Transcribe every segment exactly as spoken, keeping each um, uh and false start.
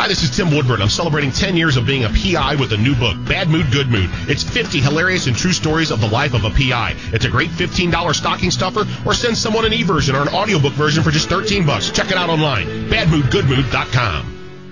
Hi, this is Tim Woodburn. I'm celebrating ten years of being a P I with a new book, Bad Mood, Good Mood. It's fifty hilarious and true stories of the life of a P I. It's a great fifteen dollars stocking stuffer, or send someone an e-version or an audiobook version for just thirteen bucks. Check it out online, bad mood good mood dot com.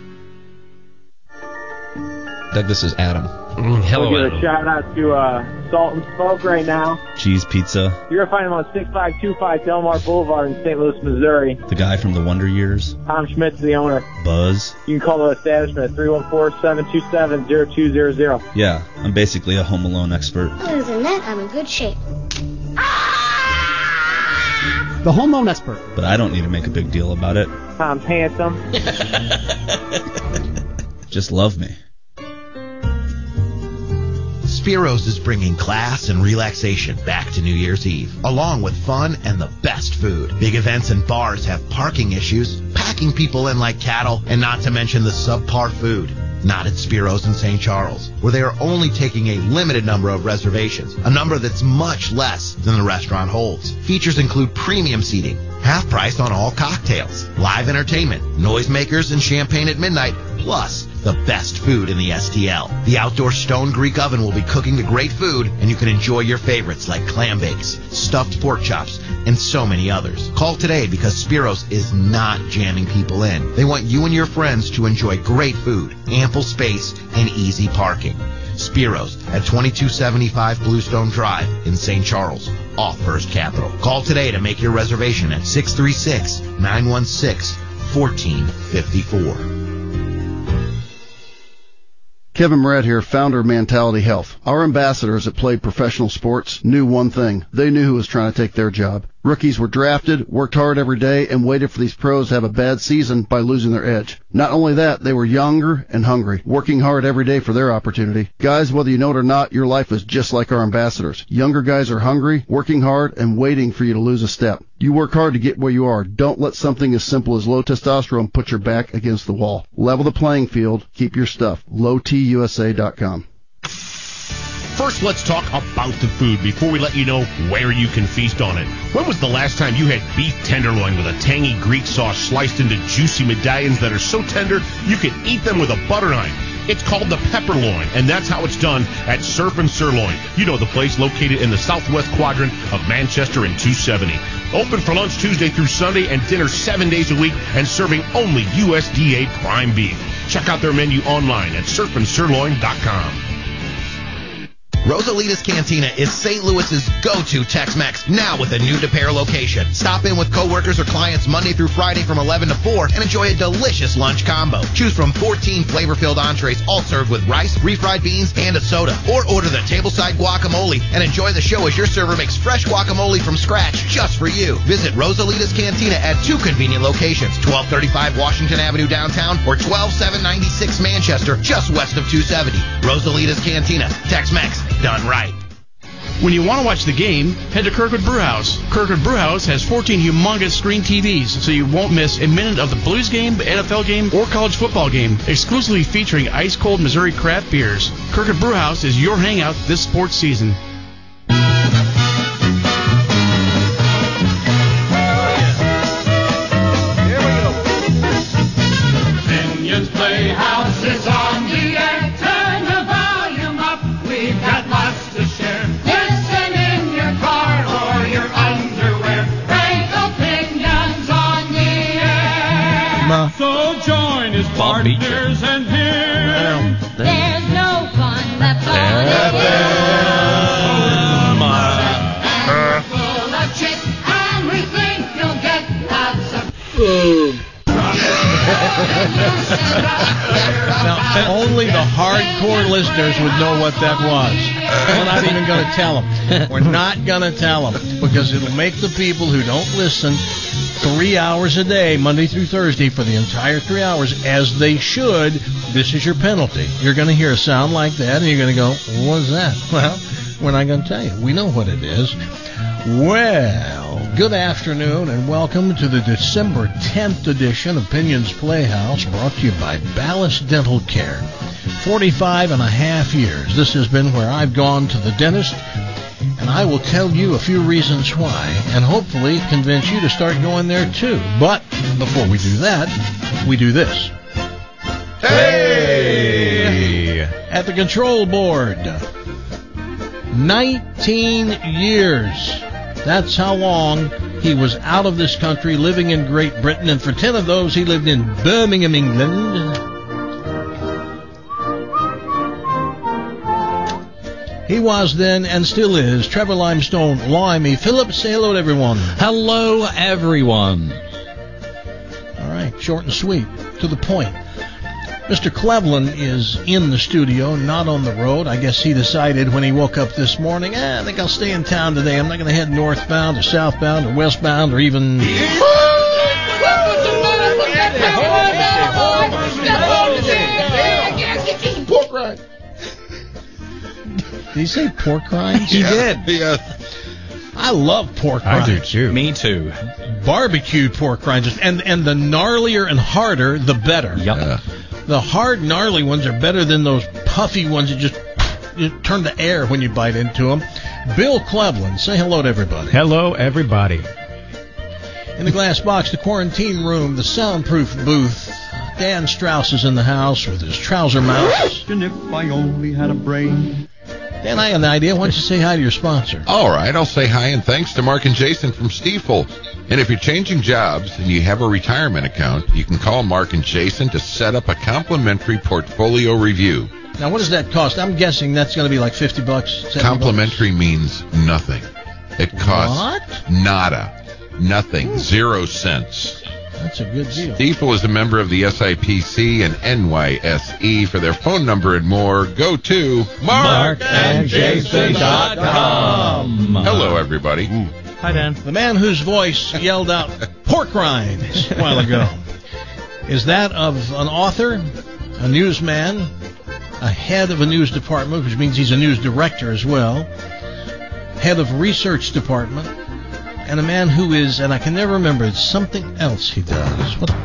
Doug, this is Adam. Mm, hello, We'll give a shout out to uh, Salt and Smoke right now. Cheese Pizza. You're going to find them on six five two five Delmar Boulevard in Saint Louis, Missouri. The guy from the Wonder Years. Tom Schmidt's the owner. Buzz. You can call the establishment at three one four, seven two seven, zero two zero zero. Yeah, I'm basically a Home Alone expert. Other than that, I'm in good shape. The Home Alone expert. But I don't need to make a big deal about it. Tom's handsome. Just love me. Spiros is bringing class and relaxation back to New Year's Eve, along with fun and the best food. Big events and bars have parking issues, packing people in like cattle, and not to mention the subpar food. Not at Spiros in Saint Charles, where they are only taking a limited number of reservations, a number that's much less than the restaurant holds. Features include premium seating, half price on all cocktails, live entertainment, noisemakers, and champagne at midnight, plus the best food in the S T L. The outdoor stone Greek oven will be cooking the great food, and you can enjoy your favorites like clam bakes, stuffed pork chops, and so many others. Call today because Spiros is not jamming people in. They want you and your friends to enjoy great food, ample space, and easy parking. Spiros at twenty-two seventy-five Bluestone Drive in Saint Charles, off First Capital. Call today to make your reservation at six three six, nine one six, one four five four. Kevin Moret here, founder of Mentality Health. Our ambassadors that played professional sports knew one thing. They knew who was trying to take their job. Rookies were drafted, worked hard every day, and waited for these pros to have a bad season by losing their edge. Not only that, they were younger and hungry, working hard every day for their opportunity. Guys, whether you know it or not, your life is just like our ambassadors. Younger guys are hungry, working hard, and waiting for you to lose a step. You work hard to get where you are. Don't let something as simple as low testosterone put your back against the wall. Level the playing field. Keep your stuff. low t u s a dot com. First, let's talk about the food before we let you know where you can feast on it. When was the last time you had beef tenderloin with a tangy Greek sauce sliced into juicy medallions that are so tender you can eat them with a butter knife? It's called the pepperloin, and that's how it's done at Surf and Sirloin. You know the place located in the southwest quadrant of Manchester and two seventy. Open for lunch Tuesday through Sunday and dinner seven days a week and serving only U S D A prime beef. Check out their menu online at surf and sirloin dot com. Rosalita's Cantina is Saint Louis's go-to Tex-Mex, now with a new De Pere location. Stop in with coworkers or clients Monday through Friday from eleven to four and enjoy a delicious lunch combo. Choose from fourteen flavor-filled entrees, all served with rice, refried beans, and a soda. Or order the tableside guacamole and enjoy the show as your server makes fresh guacamole from scratch just for you. Visit Rosalita's Cantina at two convenient locations, twelve thirty-five Washington Avenue downtown or twelve seven ninety-six Manchester, just west of two seventy. Rosalita's Cantina, Tex-Mex, done right. When you want to watch the game, head to Kirkwood Brewhouse. Kirkwood Brewhouse has fourteen humongous screen T Vs, so you won't miss a minute of the Blues game, N F L game, or college football game, exclusively featuring ice-cold Missouri craft beers. Kirkwood Brewhouse is your hangout this sports season. Here we go. Minions Playhouse is on the air. Turn the volume up. We've got lots to share. Listen in your car or your underwear. Frank Opinions on the air. Ma. So join his partners and hear. There's no fun left on F M. Full of chicks, and we think you'll get lots of. Now, only the hardcore listeners would know what that was. We're not even going to tell them. We're not going to tell them because it'll make the people who don't listen three hours a day, Monday through Thursday, for the entire three hours, as they should. This is your penalty. You're going to hear a sound like that, and you're going to go, what's that? Well, we're not going to tell you. We know what it is. Well, good afternoon and welcome to the December tenth edition of Opinions Playhouse, brought to you by Ballast Dental Care. forty-five and a half years. This has been where I've gone to the dentist, and I will tell you a few reasons why, and hopefully convince you to start going there too. But before we do that, we do this. Hey! At the control board. nineteen years. That's how long he was out of this country, living in Great Britain, and for ten of those, he lived in Birmingham, England. He was then, and still is, Trevor Limestone Limey. Philip, say hello to everyone. Hello, everyone. All right, short and sweet, to the point. Mister Cleveland is in the studio, not on the road. I guess he decided when he woke up this morning, eh, I think I'll stay in town today. I'm not going to head northbound or southbound or westbound or even... Pork rind. Did he say pork rinds? He did. Yeah. I love pork rinds. I do too. Me too. Barbecued pork rinds. And, and the gnarlier and harder, the better. Yep. Yeah. The hard, gnarly ones are better than those puffy ones that just you turn to air when you bite into them. Bill Cleveland, say hello to everybody. Hello, everybody. In the glass box, the quarantine room, the soundproof booth. Dan Strauss is in the house with his trouser mouse. And if I only had a brain. Dan, I have an idea. Why don't you say hi to your sponsor? All right, I'll say hi and thanks to Mark and Jason from Stiefel. And if you're changing jobs and you have a retirement account, you can call Mark and Jason to set up a complimentary portfolio review. Now, what does that cost? I'm guessing that's going to be like fifty bucks. Complimentary bucks. Means nothing. It costs what? Nada. Nothing. Zero cents. That's a good deal. Stiefel is a member of the S I P C and N Y S E. For their phone number and more, go to mark and jason dot com. Hello, everybody. Ooh. Hi, Dan. The man whose voice yelled out pork rinds a while ago. Is that of an author, a newsman, a head of a news department, which means he's a news director as well, head of research department, and a man who is, and I can never remember, it's something else he does. What?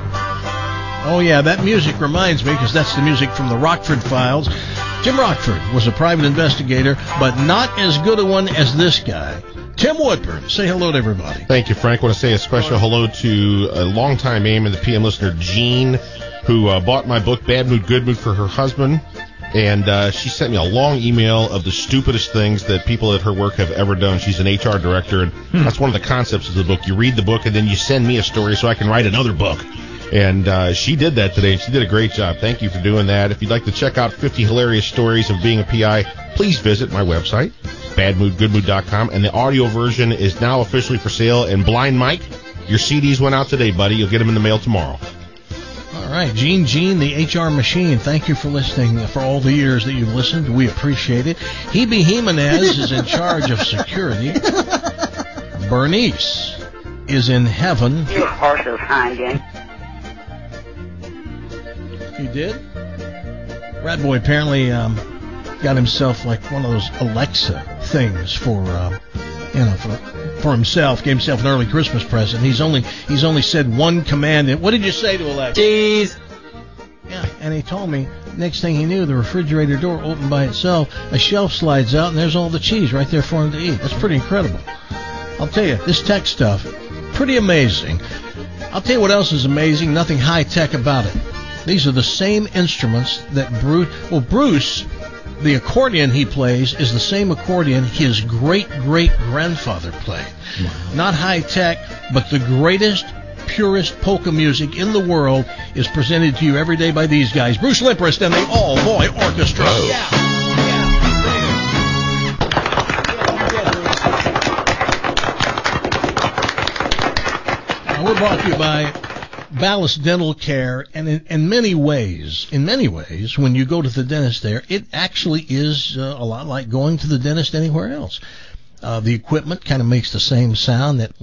Oh, yeah, that music reminds me, because that's the music from the Rockford Files. Jim Rockford was a private investigator, but not as good a one as this guy. Tim Woodburn, say hello to everybody. Thank you, Frank. I want to say a special hello to a longtime A M and the P M listener, Jean, who uh, bought my book, Bad Mood, Good Mood, for her husband. And uh, she sent me a long email of the stupidest things that people at her work have ever done. She's an H R director, and hmm. that's one of the concepts of the book. You read the book, and then you send me a story so I can write another book. And uh, she did that today, and she did a great job. Thank you for doing that. If you'd like to check out fifty hilarious stories of being a P I, please visit my website, bad mood good mood dot com. And the audio version is now officially for sale. And Blind Mike, your C Ds went out today, buddy. You'll get them in the mail tomorrow. All right, Gene Gene, the H R machine, thank you for listening for all the years that you've listened. We appreciate it. Hebe Jimenez is in charge of security. Bernice is in heaven. You horses, Heinding. He did? Rat Boy apparently um, got himself like one of those Alexa things for, uh, you know, for for himself. Gave himself an early Christmas present. He's only he's only said one command. What did you say to Alexa? Cheese. Yeah, and he told me. Next thing he knew, the refrigerator door opened by itself. A shelf slides out, and there's all the cheese right there for him to eat. That's pretty incredible. I'll tell you, this tech stuff, pretty amazing. I'll tell you what else is amazing. Nothing high tech about it. These are the same instruments that Bruce, well, Bruce, the accordion he plays is the same accordion his great-great-grandfather played. Wow. Not high-tech, but the greatest, purest polka music in the world is presented to you every day by these guys. Bruce Liprist and the All-Boy Orchestra. Oh. Yeah. Yeah. Now, we're brought to you by Ballast Dental Care, and in, in many ways, in many ways, when you go to the dentist there, it actually is uh, a lot like going to the dentist anywhere else. Uh, the equipment kind of makes the same sound, that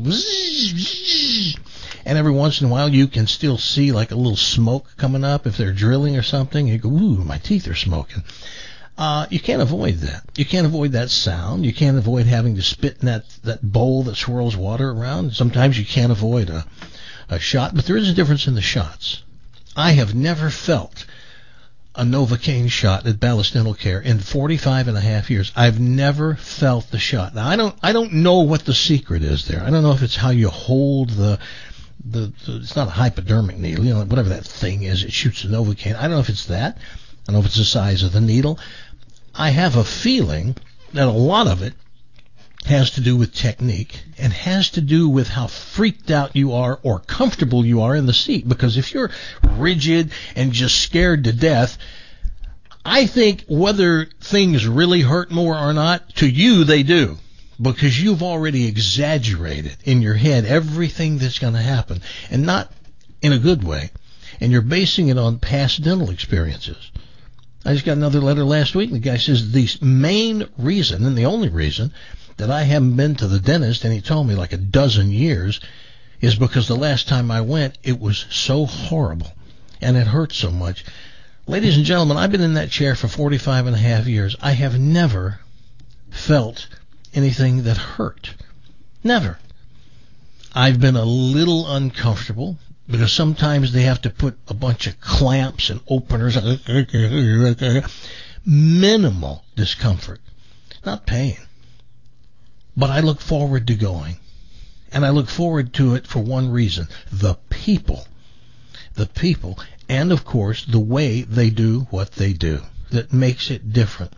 and every once in a while you can still see like a little smoke coming up if they're drilling or something. You go, ooh, my teeth are smoking. Uh, you can't avoid that. You can't avoid that sound. You can't avoid having to spit in that, that bowl that swirls water around. Sometimes you can't avoid a a shot, but there is a difference in the shots. I have never felt a Novocaine shot at Ballast Dental Care in forty-five and a half years. I've never felt the shot. Now, I don't I don't know what the secret is there. I don't know if it's how you hold the the, the it's not a hypodermic needle, you know, whatever that thing is, it shoots the Novocaine. I don't know if it's that. I don't know if it's the size of the needle. I have a feeling that a lot of it has to do with technique and has to do with how freaked out you are or comfortable you are in the seat. Because if you're rigid and just scared to death, I think whether things really hurt more or not, to you they do. Because you've already exaggerated in your head everything that's going to happen. And not in a good way. And you're basing it on past dental experiences. I just got another letter last week, and the guy says the main reason, and the only reason, that I haven't been to the dentist, and he told me like a dozen years, is because the last time I went, it was so horrible, and it hurt so much. Ladies and gentlemen, I've been in that chair for forty-five and a half years. I have never felt anything that hurt. Never. I've been a little uncomfortable, because sometimes they have to put a bunch of clamps and openers. Minimal discomfort, not pain. But I look forward to going. And I look forward to it for one reason. The people. The people. And, of course, the way they do what they do. That makes it different.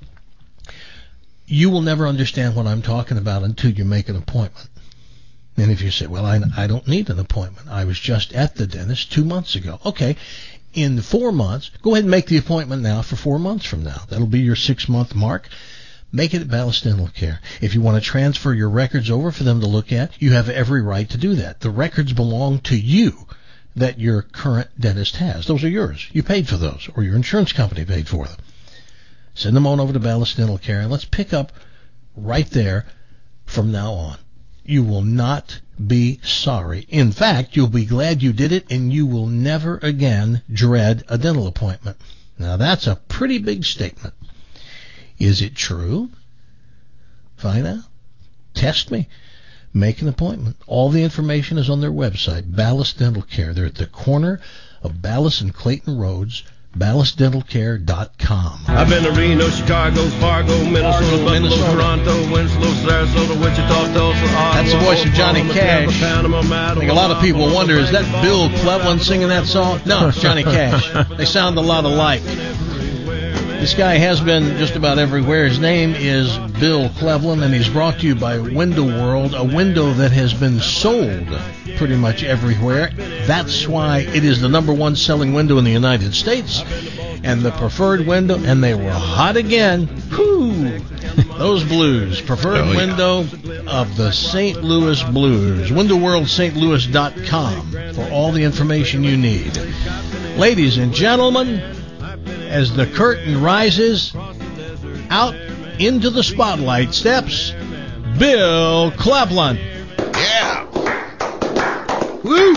You will never understand what I'm talking about until you make an appointment. And if you say, well, I, I don't need an appointment. I was just at the dentist two months ago. Okay, in four months, go ahead and make the appointment now for four months from now. That'll be your six-month mark. Make it at Ballas Dental Care. If you want to transfer your records over for them to look at, you have every right to do that. The records belong to you that your current dentist has. Those are yours. You paid for those, or your insurance company paid for them. Send them on over to Ballas Dental Care, and let's pick up right there from now on. You will not be sorry. In fact, you'll be glad you did it, and you will never again dread a dental appointment. Now, that's a pretty big statement. Is it true? Find out. Test me. Make an appointment. All the information is on their website, Ballas Dental Care. They're at the corner of Ballas and Clayton Roads, ballas dental care dot com. I've been to Reno, Chicago, Fargo, Minnesota, Fargo, Buffalo, Minnesota. Toronto, Winslow, Sarasota, Wichita, Tulsa, Ottawa. That's the voice of Johnny Cash. I think a lot of people wonder, is that Bill Cleveland singing that song? No, it's Johnny Cash. They sound a lot alike. This guy has been just about everywhere. His name is Bill Cleveland, and he's brought to you by Window World, a window that has been sold pretty much everywhere. That's why it is the number one selling window in the United States, and the preferred window, and they were hot again. Whew! Those Blues, preferred oh, yeah. window of the Saint Louis Blues. window world saint louis dot com for all the information you need. Ladies and gentlemen, as the curtain rises, out into the spotlight steps Bill Cleveland. Yeah. Woo!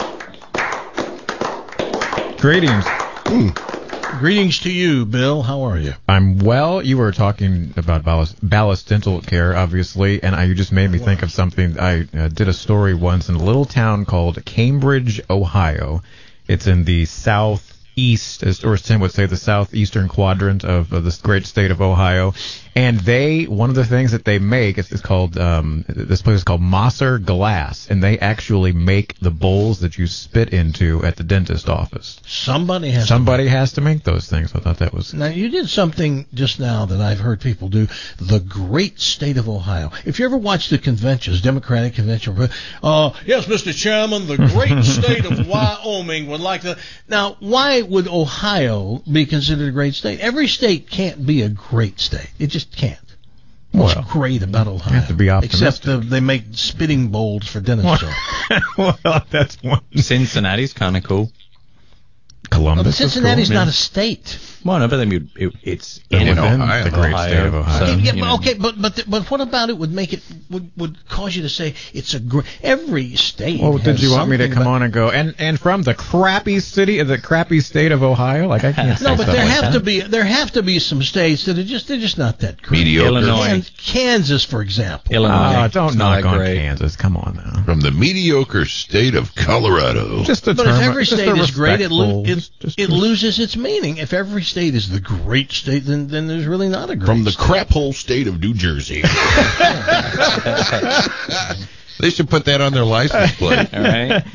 Greetings. Mm. Greetings to you, Bill. How are you? I'm well. You were talking about Ballas, Ballas Dental Care, obviously, and I, you just made me think of something. I uh, did a story once in a little town called Cambridge, Ohio. It's in the south. East, or some would say the southeastern quadrant of, of this great state of Ohio, and they one of the things that they make is, is called um, this place is called Mosser Glass, and they actually make the bowls that you spit into at the dentist office. Somebody has somebody to has to make those things. I thought that was now you did something just now that I've heard people do. The great state of Ohio. If you ever watch the conventions, Democratic convention, uh, yes, Mister Chairman, the great state of Wyoming would like to. Now, why would Ohio be considered a great state? Every state can't be a great state. It just can't. What's well, great about Ohio? You have to be optimistic. Except the, they make spitting bowls for dentists. Well, that's one. Cincinnati's kind of cool. Columbus. Well, Cincinnati's cool. not yeah. a state. Well, no, but I mean, it, it's in in Ohio, the great Ohio, state of Ohio. So, yeah, you but, know. okay, but but but what about it would make it would, would cause you to say it's a great every state? Well, did you want me to come about, on and go and and from the crappy city of the crappy state of Ohio? Like I can't. Say no, but there like have that. to be there have to be some states that are just they're just not that great. Mediocre. Illinois, Kan- Kansas, for example. Illinois. Oh, don't it's knock on great. Kansas. Come on now. From the mediocre state of Colorado. Just a but term, if every just state a is great, it, lo- it, just, it just, loses its meaning. If every state is the great state, then then there's really not a great From the state. crap hole state of New Jersey. They should put that on their license plate. All right.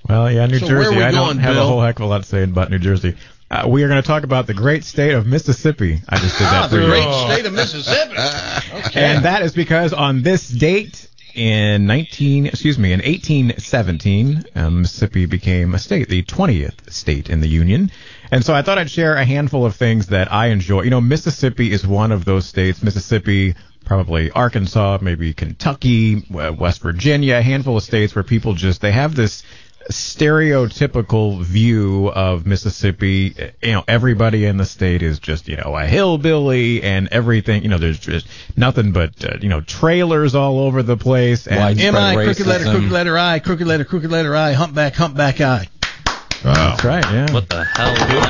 Well, yeah, New So where are Jersey. we I don't going, have Bill? a whole heck of a lot to say about New Jersey. Uh, we are going to talk about the great state of Mississippi. I just did that Ah, for the you. great state of Mississippi. Okay. And that is because on this date in nineteen, excuse me, in eighteen seventeen, um, Mississippi became a state, the twentieth state in the Union. And so I thought I'd share a handful of things that I enjoy. You know, Mississippi is one of those states. Mississippi, probably Arkansas, maybe Kentucky, West Virginia, a handful of states where people just, they have this stereotypical view of Mississippi. You know, everybody in the state is just, you know, a hillbilly and everything. You know, there's just nothing but, uh, you know, trailers all over the place. And M I, crooked letter, crooked letter I, crooked letter, crooked letter I, humpback, humpback I. Wow. That's right, yeah. What the hell?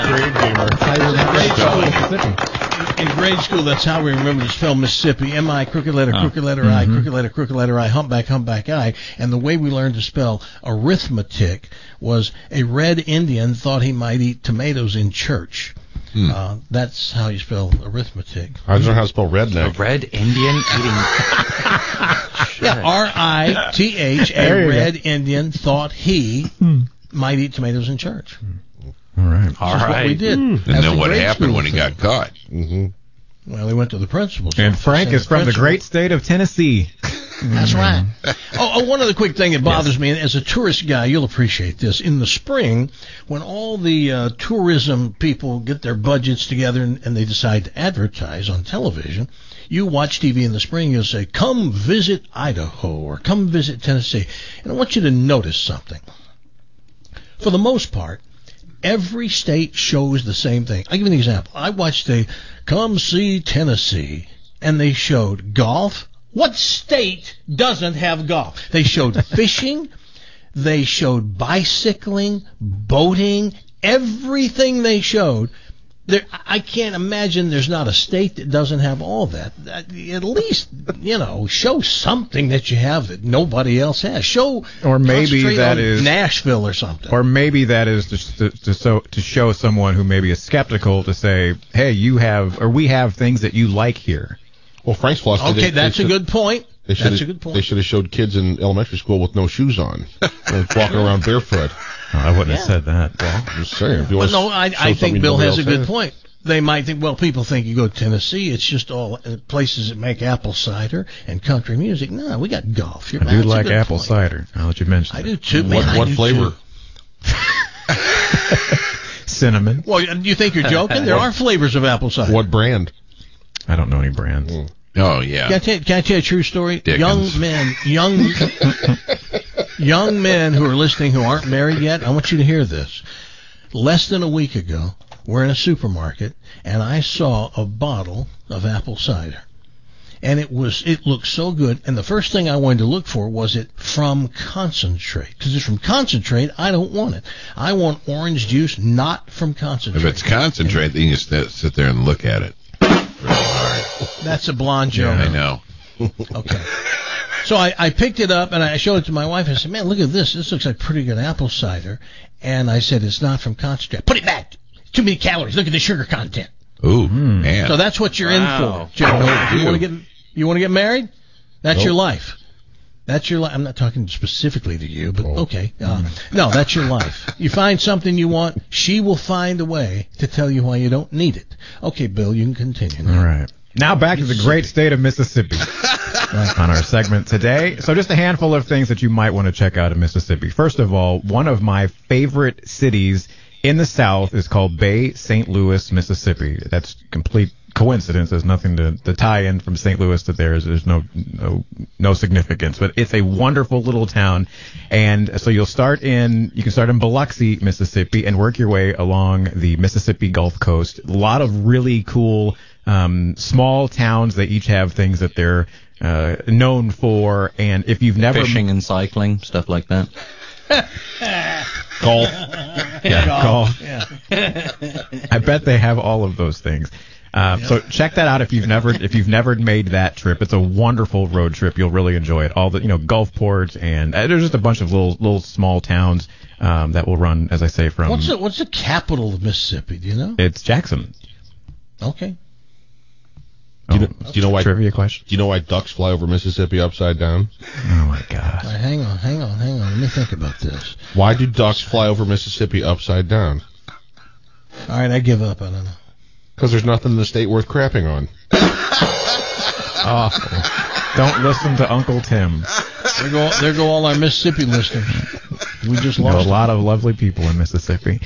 In grade school, that's how we remember to spell Mississippi. M I, crooked letter, crooked letter I, Mm-hmm. crooked letter, crooked letter I, humpback, humpback I. And the way we learned to spell arithmetic was a red Indian thought he might eat tomatoes in church. Hmm. Uh, that's how you spell arithmetic. I don't know how to spell redneck. A red Indian eating. Yeah, R I T H, There a you red Indian thought he might eat tomatoes in church. All right. All That's right. what we did. And That's then the what grade happened school when he thing. got caught? Mm-hmm. Well, he went to the principal's And office, Frank and is from the principal- great state of Tennessee. That's right. Oh, oh, one other quick thing that bothers me, and as a tourist guy, you'll appreciate this. In the spring, when all the uh, tourism people get their budgets together and, and they decide to advertise on television, you watch T V in the spring, you'll say, come visit Idaho or come visit Tennessee. And I want you to notice something. For the most part, every state shows the same thing. I'll give you an example. I watched a Come See Tennessee, and they showed golf. What state doesn't have golf? They showed fishing. They showed bicycling, boating, everything they showed. There, I can't imagine there's not a state that doesn't have all that. At least, you know, show something that you have that nobody else has. Show, Or maybe concentrate that on is Nashville or something. Or maybe that is to, to, to, so, to show someone who maybe is skeptical to say, hey, you have, or we have things that you like here. Well, Frank's philosophy. Okay, they- that's they a should- good point. They That's a should good point. They should have showed kids in elementary school with no shoes on, like walking around barefoot. Oh, I wouldn't Yeah. have said that. Well, I'm just saying. If you But want no, to I, show I think something Bill nobody has a else good has. point. They might think, well, people think you go to Tennessee, it's just all uh, places that make apple cider and country music. No, we got golf. You're, I do that's a like good apple point. cider. I'll let you mention I it. do too, What, man. I what do flavor? too. Cinnamon. Well, you think you're joking? There are flavors of apple cider. What brand? I don't know any brands. Mm. Oh, yeah. Can I, tell, can I tell you a true story? Dickens. Young men, young, young men who are listening who aren't married yet, I want you to hear this. Less than a week ago, we're in a supermarket, and I saw a bottle of apple cider. And it was, it looked so good. And the first thing I wanted to look for was it from concentrate. Because it's from concentrate, I don't want it. I want orange juice, not from concentrate. If it's concentrate, then you just sit- sit there and look at it. That's a blonde joke. I know. Okay. So I, I picked it up and I showed it to my wife. I said, man, look at this. This looks like pretty good apple cider. And I said, it's not from concentrate. Put it back. Too many calories. Look at the sugar content. Ooh, man. So that's what you're Wow. in for. Joe. Oh, you you. want to get you want to get married? That's Nope. your life. That's your life. I'm not talking specifically to you, but Oh. okay. Uh, no, that's your life. You find something you want, she will find a way to tell you why you don't need it. Okay, Bill, you can continue now. All right. Now back to the great state of Mississippi on our segment today. So just a handful of things that you might want to check out in Mississippi. First of all, one of my favorite cities in the South is called Bay Saint Louis, Mississippi. That's complete coincidence. There's nothing to, to tie in from Saint Louis to there. There's no, no no significance, but it's a wonderful little town. And so you'll start in, you can start in Biloxi, Mississippi, and work your way along the Mississippi Gulf Coast. A lot of really cool um, small towns. They each have things that they're uh, known for. And if you've never Fishing and cycling, stuff like that. golf, yeah, golf. Yeah. I bet they have all of those things. Uh, So check that out if you've never if you've never made that trip. It's a wonderful road trip. You'll really enjoy it. All the you know Gulfport and uh, there's just a bunch of little little small towns um, that will run, as I say, from. What's the what's the capital of Mississippi? Do you know? It's Jackson. Okay. Do you, know, do you know why? Trivia question. Do you know why ducks fly over Mississippi upside down? Oh my God! All right, hang on, hang on, hang on. Let me think about this. Why do ducks fly over Mississippi upside down? All right, I give up. I don't know. Because there's nothing in the state worth crapping on. Awful. Don't listen to Uncle Tim. There go, there go all our Mississippi listeners. We just You know, lost a lot of lovely people in Mississippi.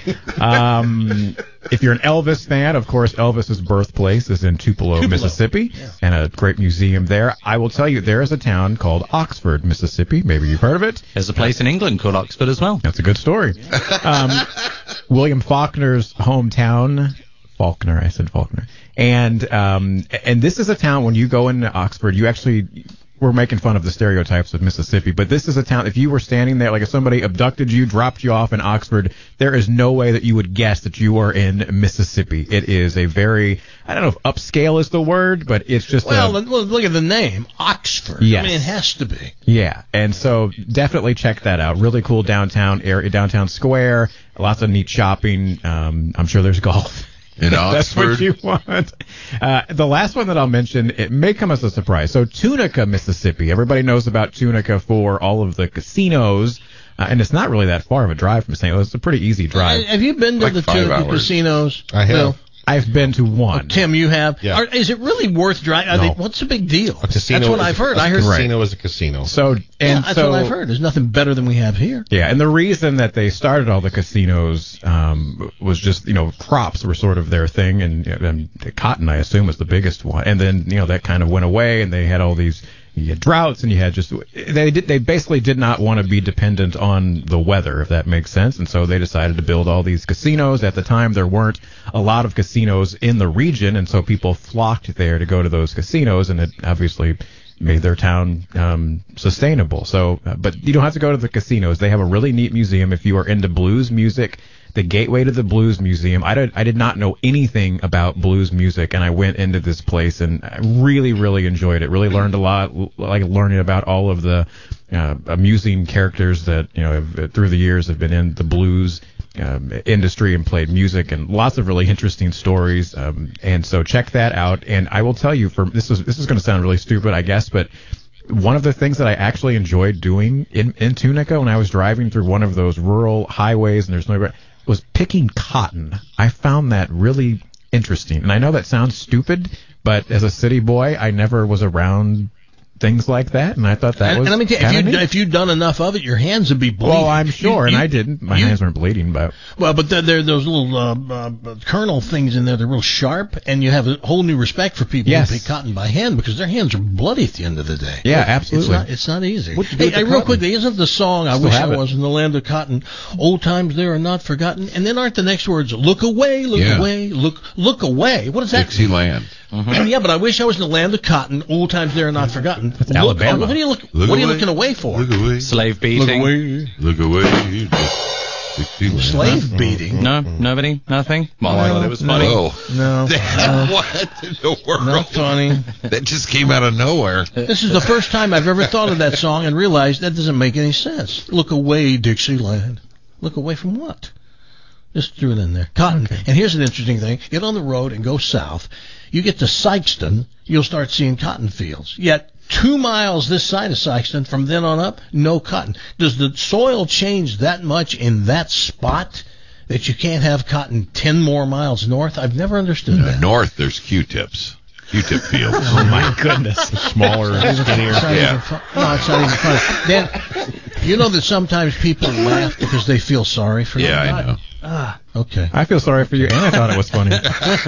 Um, if you're an Elvis fan, of course, Elvis's birthplace is in Tupelo, Tupelo. Mississippi, Yeah. and a great museum there. I will tell you, there is a town called Oxford, Mississippi. Maybe you've heard of it. There's a place in England called Oxford as well. That's a good story. Um, William Faulkner's hometown. Faulkner, I said Faulkner. And um, and this is a town, when you go into Oxford, you actually, we're making fun of the stereotypes of Mississippi, but this is a town, if you were standing there, like if somebody abducted you, dropped you off in Oxford, there is no way that you would guess that you are in Mississippi. It is a very, I don't know if upscale is the word, but it's just Well, a, well, look at the name, Oxford. Yes. I mean, it has to be. yeah, and so definitely check that out. Really cool downtown area, downtown square, lots of neat shopping. Um, I'm sure there's golf. In That's what Oxford? you want. Uh, the last one that I'll mention, it may come as a surprise. So Tunica, Mississippi. Everybody knows about Tunica for all of the casinos, uh, and it's not really that far of a drive from Saint Louis. It's a pretty easy drive. Have you been to Like the five Tunica hours. casinos? I have. Bill? I've been to one. Oh, Tim, you have? Yeah. Are, is it really worth driving? Are No. they, what's the big deal? A casino That's what is- I've heard. A I heard. casino is a casino. So and Yeah, that's so, what I've heard. There's nothing better than we have here. Yeah, and the reason that they started all the casinos um, was just, you know, crops were sort of their thing, and, and cotton, I assume, was the biggest one. And then, you know, that kind of went away, and they had all these, you had droughts, and you had just, they did, they basically did not want to be dependent on the weather, if that makes sense. And so they decided to build all these casinos. At the time, there weren't a lot of casinos in the region, and so people flocked there to go to those casinos, and it obviously made their town um, sustainable. So, uh, but you don't have to go to the casinos. They have a really neat museum if you are into blues music. The gateway to the blues museum. I did I did not know anything about blues music, and I went into this place and I really really enjoyed it. Really learned a lot, like learning about all of the uh, amusing characters that, you know, have, through the years have been in the blues um, industry and played music, and lots of really interesting stories. Um, and so check that out. And I will tell you, for this is this is going to sound really stupid, I guess, but one of the things that I actually enjoyed doing in, in Tunica when I was driving through one of those rural highways and there's no was picking cotton. I found that really interesting. And I know that sounds stupid, but as a city boy, I never was around things like that, and I thought that and, was and let me tell you, if kinda you neat. if you'd done enough of it, your hands would be bleeding. Well, I'm sure, You- and you- I didn't. My you- hands weren't bleeding, but Well, but there, there are those little uh, uh, kernel things in there. They're real sharp, and you have a whole new respect for people Yes. who pick cotton by hand because their hands are bloody at the end of the day. Yeah, It's absolutely. not, it's not easy. What'd you do Hey, with the hey, real cotton? quickly, isn't the song "I Still Wish have I it. Was in the Land of Cotton"? Old times there are not forgotten. And then aren't the next words "Look away, look Yeah. away, look look away"? What is that? Dixieland. Yeah, but I wish I was in the land of cotton. Old times there are not forgotten. Look, Alabama. What are you look? Look what are you away. looking away for? Look away. Slave beating. Look away. Dixieland. Slave beating. No, nobody, nothing. Well, I thought it was funny. Whoa. No, That, what in the world? not funny. That just came out of nowhere. This is the first time I've ever thought of that song and realized that doesn't make any sense. Look away, Dixieland. Look away from what? Just threw it in there. Cotton. And here's an interesting thing. Get on the road and go south. You get to Sykeston, you'll start seeing cotton fields. Yet two miles this side of Sykeston, from then on up, no cotton. Does the soil change that much in that spot that you can't have cotton ten more miles north? I've never understood Uh, that. north, there's Q-tips. Q-tip fields. oh my goodness. Smaller, skinnier. It's not Yeah. even fun. No, it's not even funny. Dan, you know that sometimes people laugh because they feel sorry for Yeah, you? I know. Ah, okay. I feel sorry for you, and I thought it was funny. All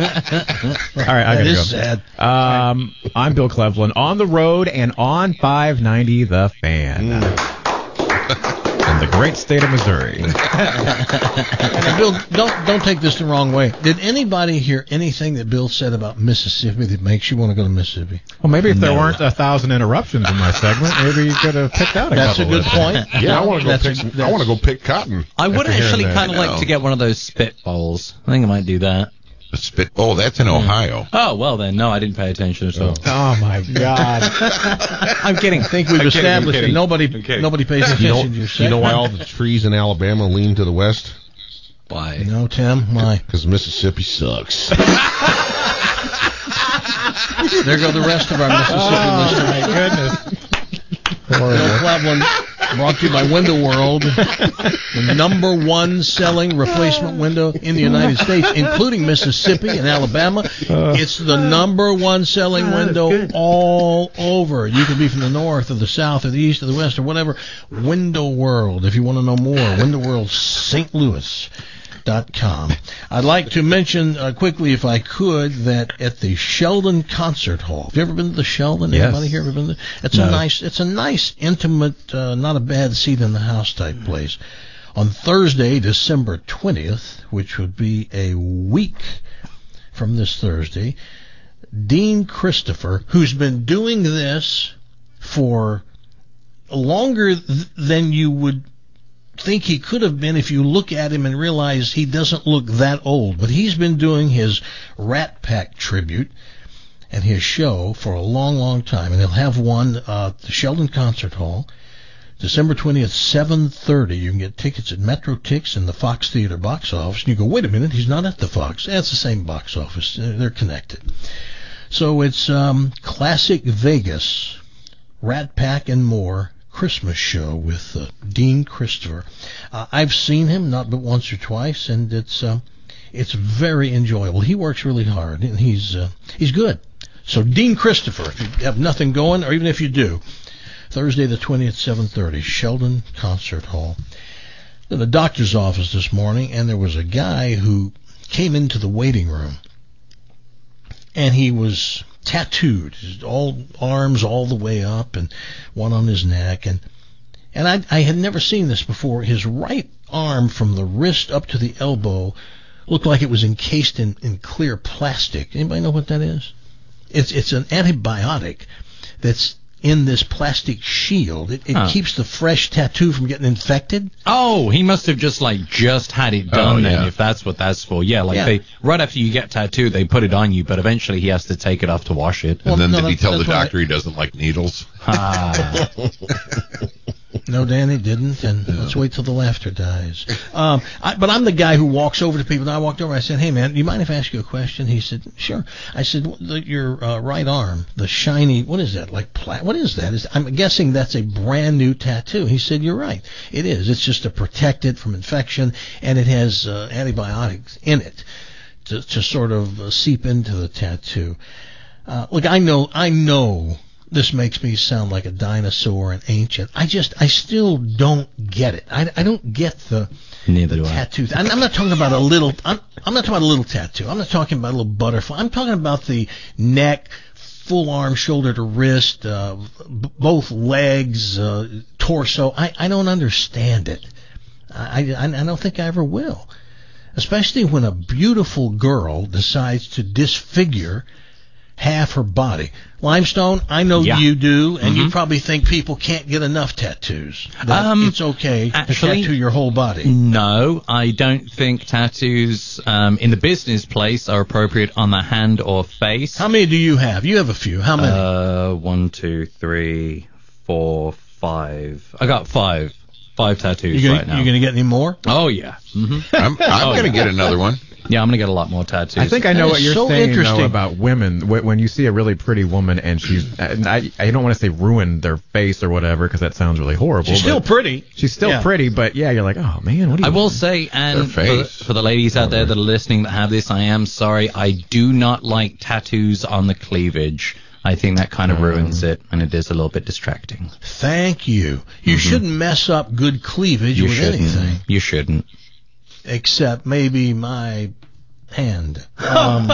right, I That gotta is go. sad. Um, I'm Bill Cleveland, on the road and on five ninety The Fan. In the great state of Missouri. And Bill, don't don't take this the wrong way. Did anybody hear anything that Bill said about Mississippi that makes you want to go to Mississippi? Well, maybe if there No. weren't a thousand interruptions in my segment, maybe you could have picked out a That's a couple good of point. Yeah, I want to go That's pick. a- some- I that's- want to go pick cotton. I would after hearing actually that. kind of I like know. to get one of those spitballs. I think I might do that. A spit. Oh, that's in Ohio. Oh, well then, no, I didn't pay attention at all. Oh my God! I'm kidding. I think we've I'm kidding, I'm established that kidding. nobody I'm kidding. nobody pays You attention know, to your you segment. know why all the trees in Alabama lean to the west? Why? No, Tim. Why? Because Mississippi sucks. There go the rest of our Mississippi Oh, listeners. my goodness. Bill Cleveland, brought to you by Window World, the number one selling replacement window in the United States, including Mississippi and Alabama. It's the number one selling window all over. You could be from the north or the south or the east or the west or whatever. Window World, if you want to know more. Window World Saint Louis. Dot com. I'd like to mention uh, quickly, if I could, that at the Sheldon Concert Hall. Have you ever been to the Sheldon? Yes. Anybody here ever been there? It's No. a nice, it's a nice, intimate, uh, not a bad seat in the house type place. On Thursday, December twentieth, which would be a week from this Thursday, Dean Christopher, who's been doing this for longer th- than you would think he could have been if you look at him and realize he doesn't look that old. But he's been doing his Rat Pack tribute and his show for a long, long time. And he'll have one uh, at the Sheldon Concert Hall, December twentieth, seven thirty. You can get tickets at Metro Tix and the Fox Theater box office. And you go, wait a minute, he's not at the Fox. That's the same box office. They're connected. So it's um, Classic Vegas, Rat Pack and more Christmas show with uh, Dean Christopher. Uh, I've seen him not but once or twice, and it's uh, it's very enjoyable. He works really hard, and he's uh, he's good. So Dean Christopher, if you have nothing going, or even if you do, Thursday the twentieth, seven thirty, Sheldon Concert Hall. In the doctor's office this morning, and there was a guy who came into the waiting room, and he was tattooed, his all arms all the way up, and one on his neck, and and I I had never seen this before. His right arm from the wrist up to the elbow looked like it was encased in, in clear plastic. Anybody know what that is? It's it's an antibiotic that's in this plastic shield. It, it Huh. keeps the fresh tattoo from getting infected. Oh, he must have just like just had it done Oh, then, yeah. if that's what that's for. Yeah, like Yeah. they right after you get tattooed, they put it on you, but eventually he has to take it off to wash it. Well, And then no, did he that- tell the that's why I- doctor he doesn't like needles? Ah. No, Danny didn't, and let's wait till the laughter dies. Um, I, but I'm the guy who walks over to people, and I walked over, I said, hey, man, do you mind if I ask you a question? He said, sure. I said, "What- the, your uh, right arm, the shiny, what is that, like, pla- what is that? Is, I'm guessing that's a brand new tattoo. He said, you're right, it is. It's just to protect it from infection, and it has uh, antibiotics in it to, to sort of uh, seep into the tattoo. Uh, look, I know, I know this makes me sound like a dinosaur and ancient. I just, I still don't get it. I, I don't get the, Neither the do I. tattoo. I'm, I'm not talking about a little, I'm, I'm not talking about a little tattoo. I'm not talking about a little butterfly. I'm talking about the neck, full arm, shoulder to wrist, uh, b- both legs, uh, torso. I, I don't understand it. I, I, I don't think I ever will. Especially when a beautiful girl decides to disfigure half her body. Limestone, I know Yeah. you do, and you Mhm. probably think people can't get enough tattoos. That Um, it's okay actually- to tattoo your whole body. No, I don't think tattoos um, in the business place are appropriate on the hand or face. How many do you have? You have a few. How many? Uh, one, two, three, four, five. I got five. Five tattoos you gonna, right now. You gonna get any more? Oh yeah. hmm I'm, I'm Oh, going to yeah. get another one. Yeah, I'm gonna get a lot more tattoos. I think I know That what is you're so saying interesting. though about women. Wh- When you see a really pretty woman and she's, and I, I don't want to say ruin their face or whatever because that sounds really horrible. She's still but pretty. She's still Yeah. pretty, but yeah, you're like, oh man, what do you? I will say, and Their for the, face. for the ladies out there that are listening that have this, I am sorry. I do not like tattoos on the cleavage. I think that kind of ruins it, and it is a little bit distracting. Thank you. You shouldn't mess up good cleavage You with shouldn't. anything, You shouldn't. except maybe my hand. Um,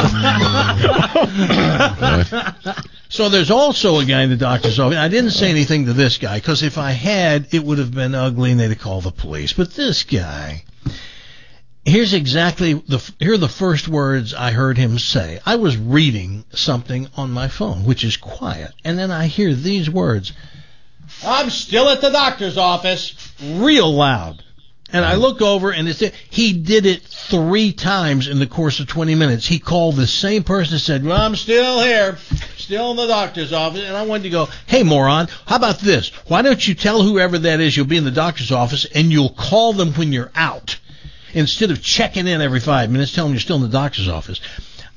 so there's also a guy in the doctor's office. I didn't say anything to this guy because if I had, it would have been ugly and they'd have called the police. But this guy, here's exactly the here are the first words I heard him say. I was reading something on my phone, which is quiet, and then I hear these words. I'm still at the doctor's office, real loud. And I look over, and it's he did it three times in the course of twenty minutes. He called the same person and said, well, I'm still here, still in the doctor's office. And I wanted to go, hey, moron, how about this? Why don't you tell whoever that is you'll be in the doctor's office, and you'll call them when you're out, instead of checking in every five minutes, tell them you're still in the doctor's office.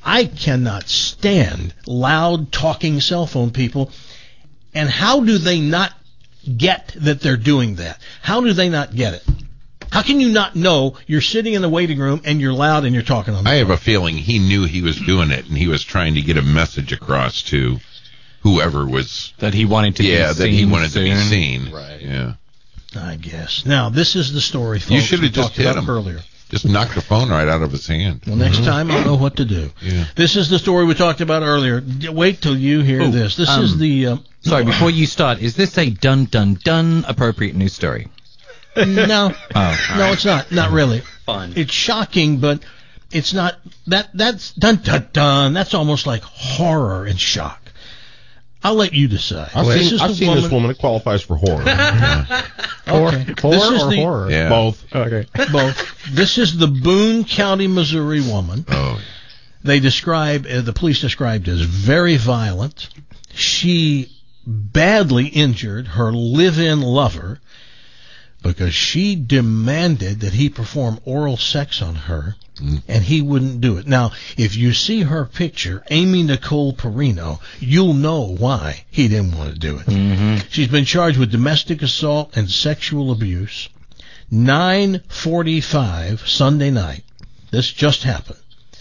I cannot stand loud talking cell phone people. And how do they not get that they're doing that? How do they not get it? How can you not know you're sitting in the waiting room and you're loud and you're talking on the I phone? have a feeling he knew he was doing it, and he was trying to get a message across to whoever was that he wanted to. Yeah, be that he seen wanted soon. to be seen. Right. Yeah. I guess. Now, this is the story, folks. You should we have just talked hit about him earlier. Just knocked the phone right out of his hand. Well, next time I'll know what to do. Yeah. This is the story we talked about earlier. D- Wait till you hear Ooh, this. This um, is the... Uh, Sorry, before you start, is this a dun dun dun appropriate news story? No. Oh, no, it's not. Not really. Fun. It's shocking, but it's not... That That's dun dun dun. That's almost like horror and shock. I'll let you decide. I've This seen, is I've the seen woman- this woman. It qualifies for horror. Okay. Horror This is or the- horror? Yeah. Both. Okay. Both. This is the Boone County, Missouri woman. Oh. They describe, uh, the police described as very violent. She badly injured her live-in lover because she demanded that he perform oral sex on her, mm. and he wouldn't do it. Now, if you see her picture, Amy Nicole Perino, you'll know why he didn't want to do it. Mm-hmm. She's been charged with domestic assault and sexual abuse. nine forty-five Sunday night. This just happened.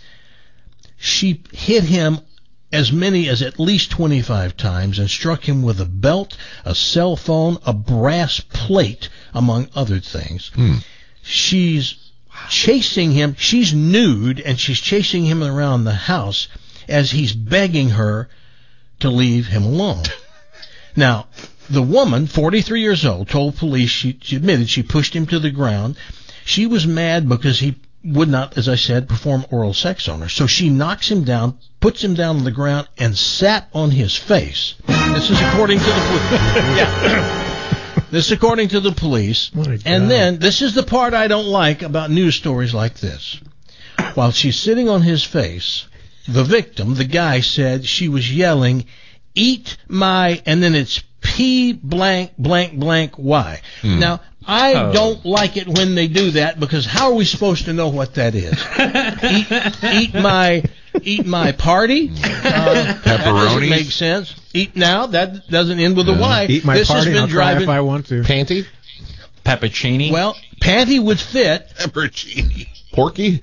She hit him as many as at least twenty-five times and struck him with a belt, a cell phone, a brass plate, among other things. Hmm. She's chasing him. She's nude, and she's chasing him around the house as he's begging her to leave him alone. Now, the woman, forty-three years old, told police she, she admitted she pushed him to the ground. She was mad because he would not, as I said, perform oral sex on her. So she knocks him down, puts him down on the ground, and sat on his face. This is according to the police. Yeah. This is according to the police. And then, this is the part I don't like about news stories like this. While she's sitting on his face, the victim, the guy, said she was yelling, "Eat my," and then it's P blank blank blank Y. Hmm. Now, I Oh. don't like it when they do that, because how are we supposed to know what that is? eat, eat my eat my party? Uh, that doesn't Pepperonis? make sense. Eat now? That doesn't end with a Y. Eat my this party. has been I'll try driving. if I want to. Panty? Peppuccini. Well, panty would fit. Pepperoncini. Porky?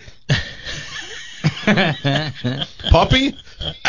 Puppy?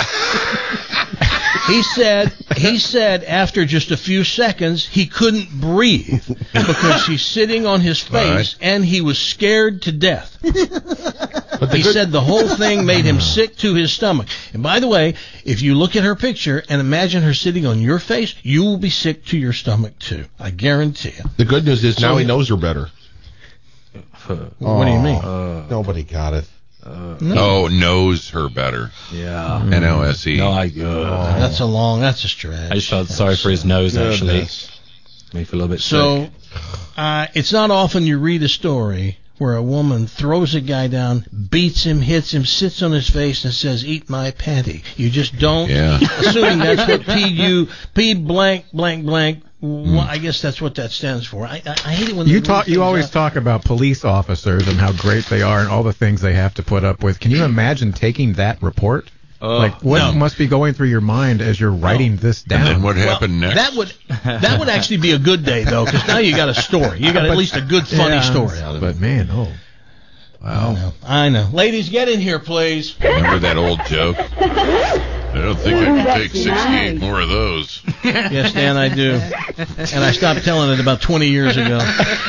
He said he said after just a few seconds he couldn't breathe because she's sitting on his face, Right. and he was scared to death. But the He good- said the whole thing made him sick to his stomach. And by the way, if you look at her picture and imagine her sitting on your face, you will be sick to your stomach too. I guarantee you. The good news is now So- he knows her better. What do you mean? Oh, nobody got it. No, knows her better. Yeah. N O S E. No, I. Uh, That's a long. That's a stretch. I just felt sorry for his nose. Actually, Goodness. made me feel a little bit So, sick. uh, it's not often you read a story where a woman throws a guy down, beats him, hits him, sits on his face, and says, "Eat my panty." You just don't. Yeah. Assuming that's what P U P blank blank blank. Well, I guess that's what that stands for. I I, I hate it when You they talk. leave You things always out. talk about police officers and how great they are and all the things they have to put up with. Can you imagine taking that report? like, what no. must be going through your mind as you're writing this down? And then what happened Well, next? That would that would actually be a good day though, because now you got a story. You got at least a good funny Yeah, story out of it. But man, oh, I know. I know. Ladies, get in here, please. Remember that old joke? I don't think I can take sixty-eight more of those. Yes, Dan, I do. And I stopped telling it about twenty years ago.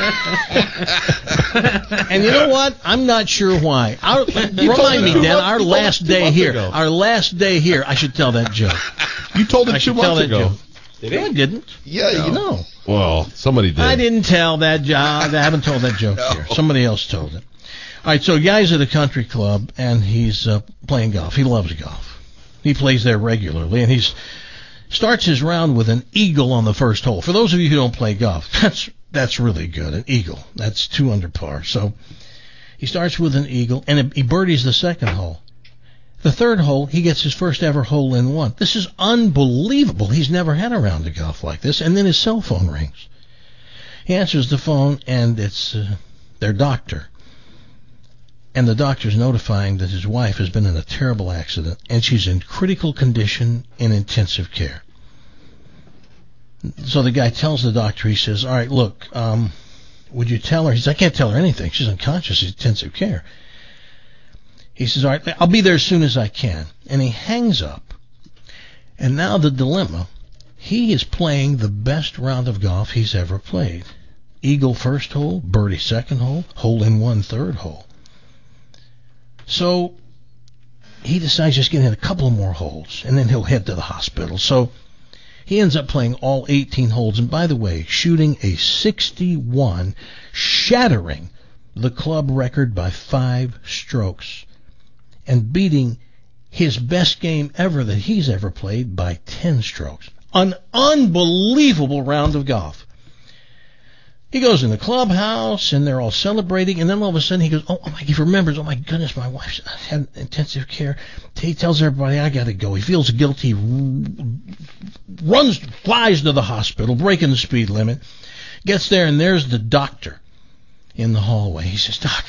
And you know what? I'm not sure why. Our, remind me, two Dan, months- our you told last us two day months here. ago. Our last day here. I should tell that joke. You told it I two should tell months that ago. joke. Did I didn't. Yeah, you No. Well, somebody did. I didn't tell that joke. I haven't told that joke here. Somebody else told it. All right, so a guy's at a country club, and he's uh, playing golf. He loves golf. He plays there regularly, and he's starts his round with an eagle on the first hole. For those of you who don't play golf, that's that's really good, an eagle. That's two under par. So he starts with an eagle, and he birdies the second hole. The third hole, he gets his first ever hole in one. This is unbelievable. He's never had a round of golf like this. And then his cell phone rings. He answers the phone, and it's uh, their doctor. and the doctor's notifying that his wife has been in a terrible accident, and she's in critical condition in intensive care. So the guy tells the doctor, he says, all right, look, um, would you tell her? He says, I can't tell her anything. She's unconscious. She's in intensive care. He says, all right, I'll be there as soon as I can. And he hangs up. And now the dilemma, he is playing the best round of golf he's ever played. Eagle first hole, birdie second hole, hole in one third hole. So he decides just getting in a couple more holes, and then he'll head to the hospital. So he ends up playing all eighteen holes, and by the way, shooting a sixty-one, shattering the club record by five strokes, and beating his best game ever that he's ever played by ten strokes. An unbelievable round of golf. He goes in the clubhouse, and they're all celebrating, and then all of a sudden he goes, oh, oh my, he remembers, oh my goodness, my wife's had intensive care. He tells everybody, I got to go. He feels guilty, runs, flies to the hospital, breaking the speed limit, gets there, and there's the doctor in the hallway. He says, Doc,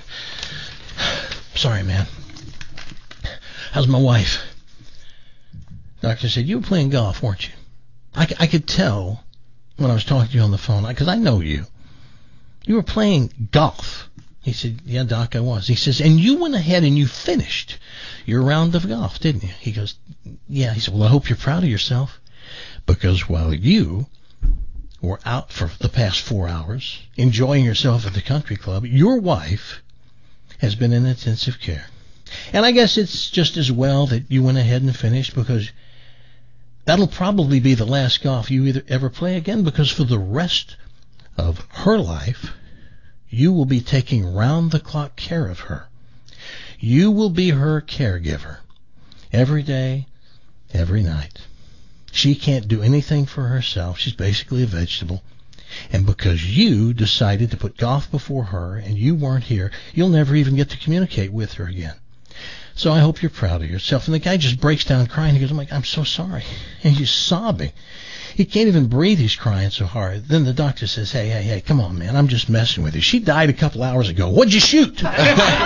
sorry, man. How's my wife? Doctor said, you were playing golf, weren't you? I, I could tell when I was talking to you on the phone, because I know you. You were playing golf. He said, yeah, Doc, I was. He says, and you went ahead and you finished your round of golf, didn't you? He goes, yeah. He said, well, I hope you're proud of yourself, because while you were out for the past four hours enjoying yourself at the country club, your wife has been in intensive care. And I guess it's just as well that you went ahead and finished, because that'll probably be the last golf you either ever play again, because for the rest of her life, you will be taking round-the-clock care of her. You will be her caregiver every day, every night. She can't do anything for herself. She's basically a vegetable. And because you decided to put golf before her and you weren't here, you'll never even get to communicate with her again. So I hope you're proud of yourself. And the guy just breaks down crying. He goes, I'm like, I'm so sorry. And he's sobbing. He can't even breathe. He's crying so hard. Then the doctor says, hey, hey, hey, come on, man. I'm just messing with you. She died a couple hours ago. What'd you shoot? Let's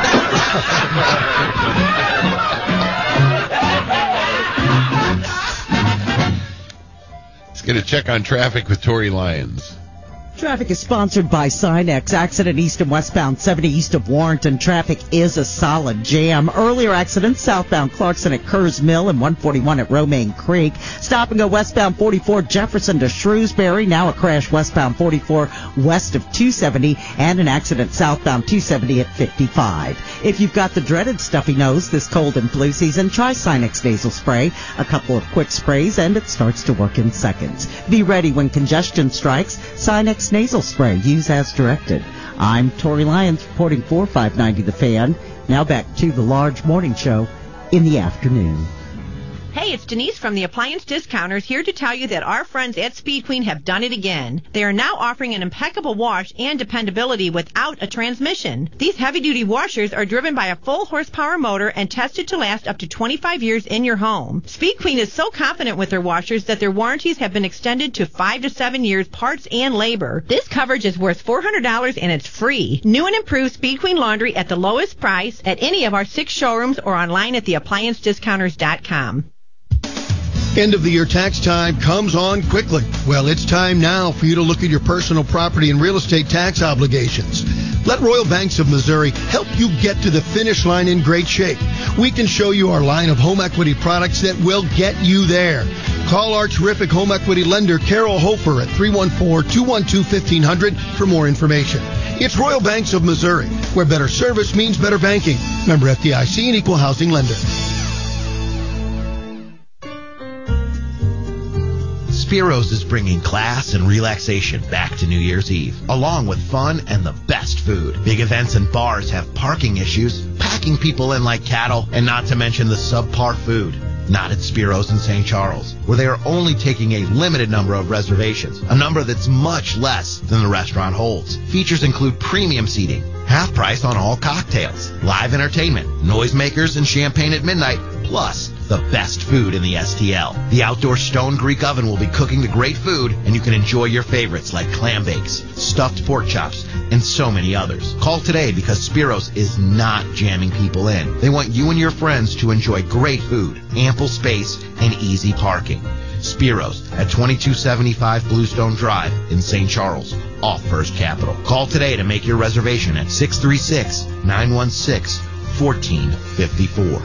get a check on traffic with Tory Lyons. Traffic is sponsored by Sinex. Accident east and westbound seventy east of Warrenton. Traffic is a solid jam. Earlier accident southbound Clarkson at Kerrs Mill and one forty-one at Romaine Creek. Stop and go westbound forty-four Jefferson to Shrewsbury. Now a crash westbound forty-four west of two seventy and an accident southbound two seventy at fifty-five. If you've got the dreaded stuffy nose this cold and flu season, try Sinex nasal spray. A couple of quick sprays and it starts to work in seconds. Be ready when congestion strikes. Sinex nasal spray. Use as directed. I'm Tory Lyons reporting for five ninety The Fan. Now back to the large morning show in the afternoon. Hey, it's Denise from the Appliance Discounters here to tell you that our friends at Speed Queen have done it again. They are now offering an impeccable wash and dependability without a transmission. These heavy-duty washers are driven by a full horsepower motor and tested to last up to twenty-five years in your home. Speed Queen is so confident with their washers that their warranties have been extended to five to seven years parts and labor. This coverage is worth four hundred dollars and it's free. New and improved Speed Queen laundry at the lowest price at any of our six showrooms or online at the appliance discounters dot com. End of the year tax time comes on quickly. Well, it's time now for you to look at your personal property and real estate tax obligations. Let Royal Banks of Missouri help you get to the finish line in great shape. We can show you our line of home equity products that will get you there. Call our terrific home equity lender, Carol Hofer, at three one four, two one two, fifteen hundred for more information. It's Royal Banks of Missouri, where better service means better banking. Member F D I C and equal housing lender. Spiro's is bringing class and relaxation back to New Year's Eve, along with fun and the best food. Big events and bars have parking issues, packing people in like cattle, and not to mention the subpar food. Not at Spiro's in Saint Charles, where they are only taking a limited number of reservations, a number that's much less than the restaurant holds. Features include premium seating, half price on all cocktails, live entertainment, noisemakers, and champagne at midnight, plus the best food in the S T L. The outdoor stone Greek oven will be cooking the great food, and you can enjoy your favorites like clam bakes, stuffed pork chops, and so many others. Call today because Spiros is not jamming people in. They want you and your friends to enjoy great food, ample space, and easy parking. Spiros at twenty-two seventy-five Bluestone Drive in Saint Charles, off First Capital. Call today to make your reservation at six three six, nine one six, one four five four.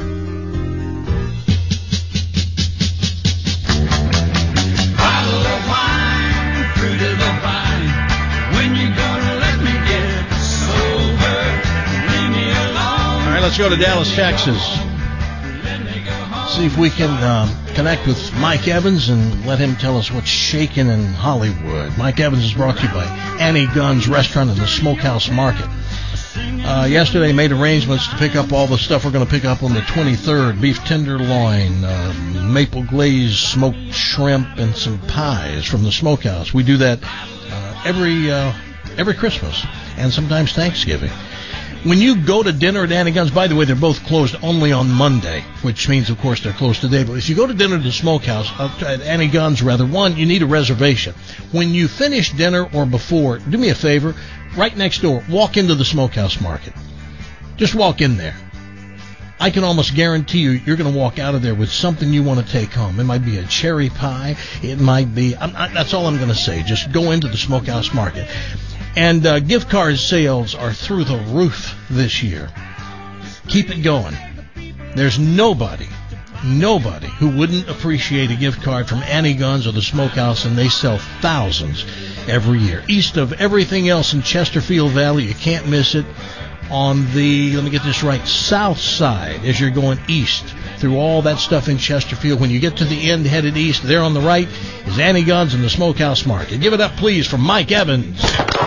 All right, let's go to Dallas, Texas. See if we can um, connect with Mike Evans and let him tell us what's shaking in Hollywood. Mike Evans is brought to you by Annie Gunn's Restaurant and the Smokehouse Market. Uh, yesterday made arrangements to pick up all the stuff we're going to pick up on the twenty-third. Beef tenderloin, uh, maple glazed smoked shrimp, and some pies from the Smokehouse. We do that uh, every uh, every Christmas and sometimes Thanksgiving. When you go to dinner at Annie Gunn's, by the way, they're both closed only on Monday, which means, of course, they're closed today. But if you go to dinner at the Smokehouse, uh, at Annie Gunn's, rather, one, you need a reservation. When you finish dinner or before, do me a favor, right next door, walk into the Smokehouse Market. Just walk in there. I can almost guarantee you you're going to walk out of there with something you want to take home. It might be a cherry pie. It might be, I'm, I, that's all I'm going to say. Just go into the Smokehouse Market. And uh, gift card sales are through the roof this year. Keep it going. There's nobody, nobody who wouldn't appreciate a gift card from Annie Gunn's or the Smokehouse, and they sell thousands every year. East of everything else in Chesterfield Valley, you can't miss it. On the, let me get this right, south side, as you're going east through all that stuff in Chesterfield. When you get to the end headed east, there on the right is Annie Gunn's and the Smokehouse Market. Give it up, please, for Mike Evans.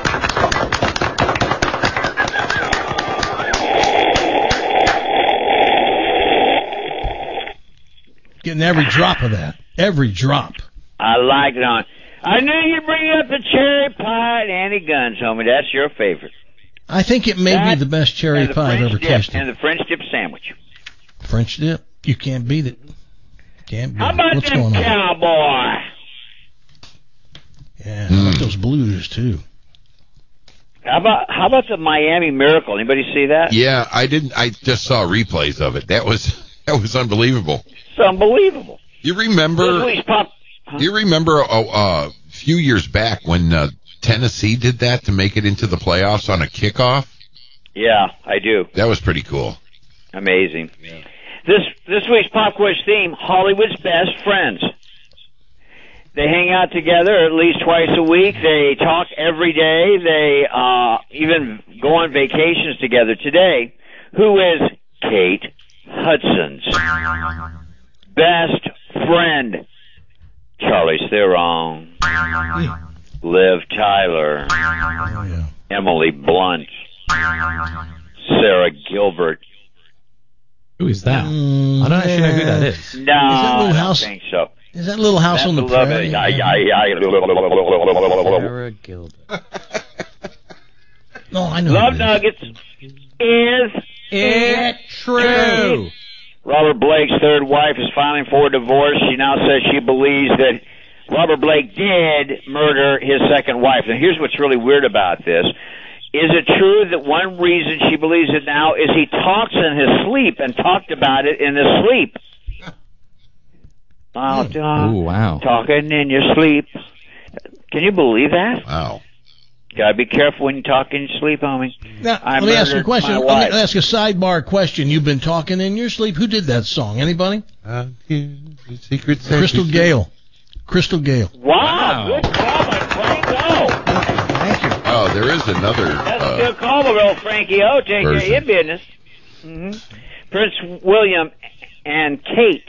Getting every drop of that. Every drop. I like it on. I knew you'd bring up the cherry pie at Annie Gunn's, homie. That's your favorite. I think it may that, be the best cherry the pie I've ever dip, tasted. And the French dip sandwich. French dip? You can't beat it. Can't beat How about it. What's them going on? cowboy? Yeah, how about those blues, too? How about how about the Miami Miracle? Anybody see that? Yeah, I didn't. I just saw replays of it. That was that was unbelievable. It's unbelievable. You remember? Pop, huh? You remember a, a few years back when uh, Tennessee did that to make it into the playoffs on a kickoff? Yeah, I do. That was pretty cool. Amazing. Yeah. This this week's Pop Quiz theme: Hollywood's best friends. They hang out together at least twice a week. They talk every day. They uh, even go on vacations together. Today, who is Kate Hudson's best friend? Charlie Theron, Liv Tyler, Emily Blunt, Sarah Gilbert. Who is that? Mm, I don't actually know who that is. No, is that I don't house? think so. Is that Little House That's on the Prairie? Prairie? Sarah Gilbert. No, I know. Love Nuggets is it true? Robert Blake's third wife is filing for a divorce. She now says she believes that Robert Blake did murder his second wife. Now, here's what's really weird about this. Is it true that one reason she believes it now is he talks in his sleep and talked about it in his sleep? Oh, Ooh, wow. Talking in your sleep. Can you believe that? Wow. Gotta be careful when you talk in your sleep, homie. Now, I let me ask you a murdered question. my Let me wife. ask a sidebar question. You've been talking in your sleep. Who did that song? Anybody? Uh, secret Crystal Gale. Crystal Gale. Wow, Wow. good call by Frank O. Thank you. Oh, there is another. That's a Uh, good call by old Frankie O. Take care of version. your business. Mm-hmm. Prince William and Kate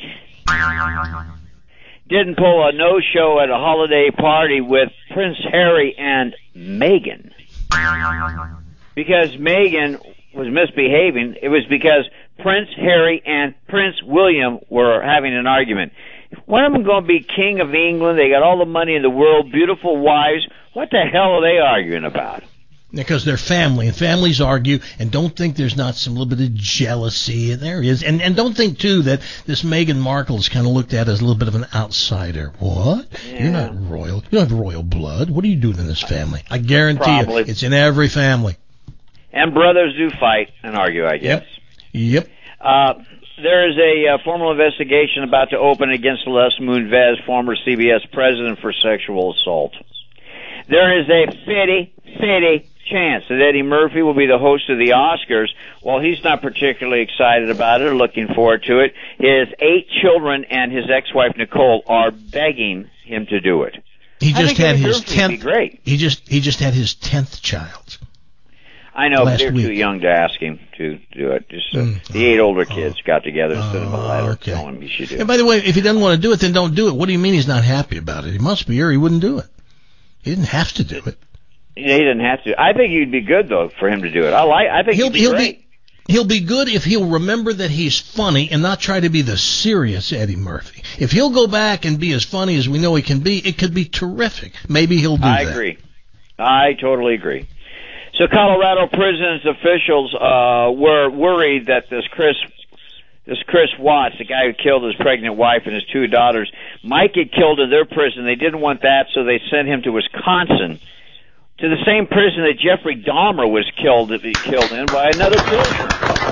didn't pull a no-show at a holiday party with Prince Harry and Meghan because Meghan was misbehaving. It was because Prince Harry and Prince William were having an argument. One of them going to be king of England. They got all the money in the world, beautiful wives. What the hell are they arguing about? Because they're family, and families argue, and don't think there's not some little bit of jealousy, and there is. And and don't think, too, that this Meghan Markle is kind of looked at as a little bit of an outsider. What? Yeah. You're not royal. You don't have royal blood. What are you doing in this family? I guarantee Probably. you, it's in every family. And brothers do fight and argue, I guess. Yep. Uh, there is a uh, formal investigation about to open against Les Moonves, former C B S president, for sexual assault. There is a fifty fifty chance that Eddie Murphy will be the host of the Oscars. While he's not particularly excited about it or looking forward to it, his eight children and his ex-wife Nicole are begging him to do it. He I just think had Eddie his Murphy would be tenth. Great. He just he just had his tenth child. I know, but Last they're week. too young to ask him to do it. Just uh, Mm. the eight older kids got together and sent him a letter okay. telling him he should do And it. by the way, if he doesn't want to do it, then don't do it. What do you mean he's not happy about it? He must be, or he wouldn't do it. He didn't have to do it. He didn't have to. I think he'd be good though for him to do it. I like. I think He'll he'd be he'll great. be he'll be good if he'll remember that he's funny and not try to be the serious Eddie Murphy. If he'll go back and be as funny as we know he can be, it could be terrific. Maybe he'll do I that. agree. I totally agree. So Colorado prisons officials uh, were worried that this Chris, this Chris Watts, the guy who killed his pregnant wife and his two daughters, might get killed in their prison. They didn't want that, so they sent him to Wisconsin, to the same prison that Jeffrey Dahmer was killed killed in by another prisoner.